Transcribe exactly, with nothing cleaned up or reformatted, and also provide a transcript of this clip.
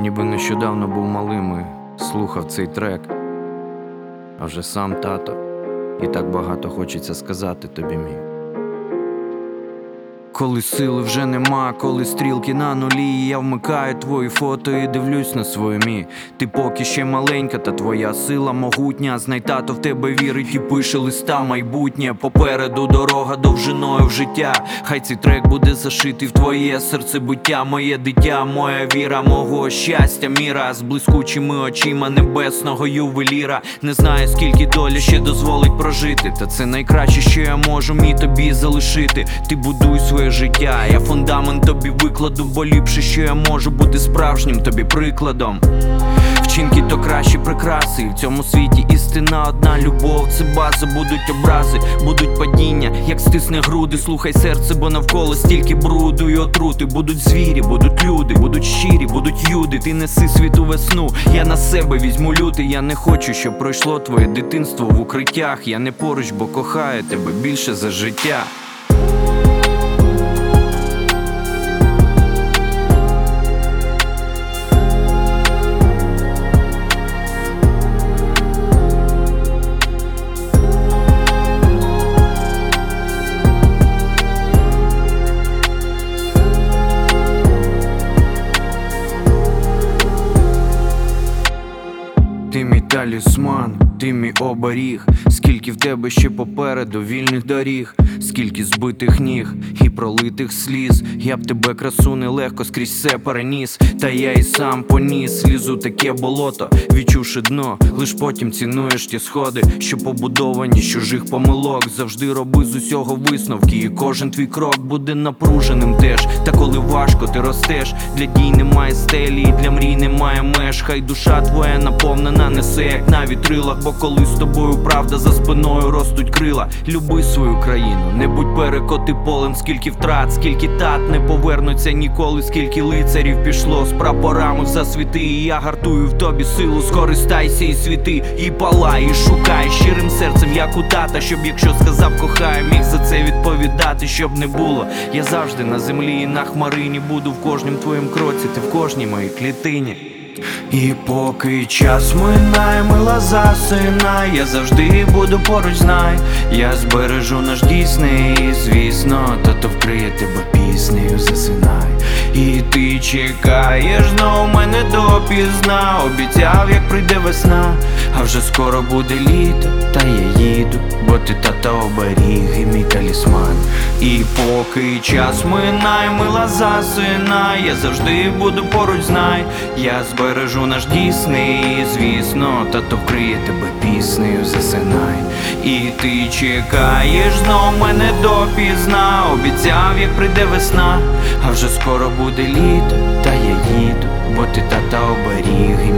Ніби нещодавно був малим і слухав цей трек, а вже сам тато, і так багато хочеться сказати тобі, мій. Коли сили вже нема, коли стрілки на нулі, я вмикаю твої фото і дивлюсь на свою мі. Ти поки ще маленька, та твоя сила могутня. Знай, тато в тебе вірить і пише листа майбутнє. Попереду дорога довжиною в життя. Хай цей трек буде зашитий в твоє серцебиття. Моє дитя, моя віра, мого щастя міра. З блискучими очима небесного ювеліра. Не знаю, скільки доля ще дозволить прожити, та це найкраще, що я можу мій тобі залишити. Ти будуй своє життя, я фундамент тобі викладу, бо ліпше, що я можу бути справжнім тобі прикладом. Вчинки то кращі прикраси, і в цьому світі істина одна. Любов це база, будуть образи, будуть падіння, як стисне груди. Слухай серце, бо навколо стільки бруду і отрути. Будуть звірі, будуть люди, будуть щирі, будуть юди. Ти неси світу весну, я на себе візьму лютий. Я не хочу, щоб пройшло твоє дитинство в укриттях. Я не поруч, бо кохаю тебе більше за життя. Ти мій талісман, ти мій оберіг. Скільки в тебе ще попереду вільних доріг, скільки збитих ніг і пролитих сліз. Я б тебе, красу, нелегко скрізь все переніс. Та я і сам поніс слізу таке болото, відчувши дно, лиш потім цінуєш ті сходи, що побудовані з чужих помилок. Завжди роби з усього висновки, і кожен твій крок буде напруженим теж. Та коли важко ти ростеш, для дій немає стелі, і для мрій немає меж. Хай душа твоя наповнена несе, як на вітрилах, бо коли з тобою правда за спиною ростуть крила. Люби свою країну, не будь перекоти полем. Скільки втрат, скільки тат не повернуться ніколи. Скільки лицарів пішло з прапорами в засвіти. І я гартую в тобі силу, скористайся і світи. І палай, і шукай щирим серцем, як у тата. Щоб якщо сказав кохаю, міг за це відповідати. Щоб не було, я завжди на землі і на хмарині. Буду в кожнім твоїм кроці, ти в кожній моїй клітині. І поки час минає, мила засинай, я завжди буду поруч, знай. Я збережу наш дійсний, і звісно, тато вкриє тебе піснею, засинай. І ти чекаєш знов мене допізна. Обіцяв, як прийде весна, а вже скоро буде літо, та я їду, бо ти тата оберіг і мій талісман. І поки час минає, мила засинай, я завжди буду поруч, знай. Я збережу наш дійсний, і звісно, тато вкриє тебе піснею, засинай. І ти чекаєш знов мене допізна. Обіцяв, як прийде весна, а вже скоро буде літо, та я їду, бо ти тата оберіг і